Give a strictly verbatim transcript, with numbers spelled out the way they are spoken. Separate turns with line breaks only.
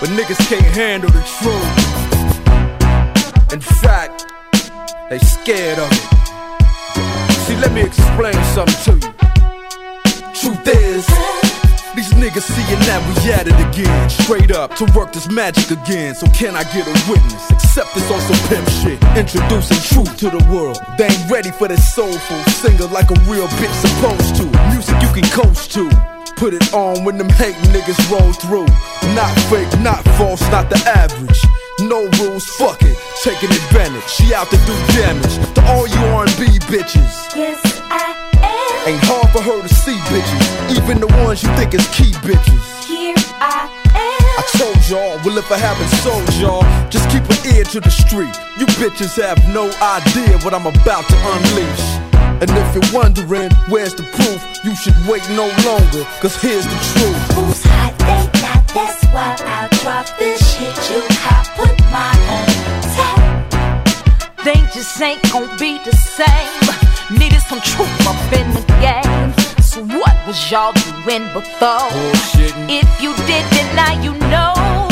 but niggas can't handle the truth. In fact, they scared of it. See, let me explain something to you. Truth is, these niggas seeing that we at it again. Straight up, to work this magic again. So can I get a witness? Except this on some pimp shit. Introducing truth to the world. They ain't ready for this soulful singer like a real bitch supposed to. Music you can coast to. Put it on when them hating niggas roll through. Not fake, not false, not the average. No rules, fuck it, taking advantage. She out to do damage to all you R and B bitches.
Yes, I am.
Ain't hard for her to see bitches, even the ones you think is key bitches.
Here I am.
I told y'all, well if I haven't sold y'all, just keep an ear to the street. You bitches have no idea what I'm about to unleash. And if you're wondering, where's the proof? You should wait no longer, cause here's the truth.
Who's hot, they not, that's why I drop this shit. You hot, put my own tap.
They just ain't gon' be the same. Needed some truth up in the game. So what was y'all doing before?
Bullshitting.
If you did, then now you know.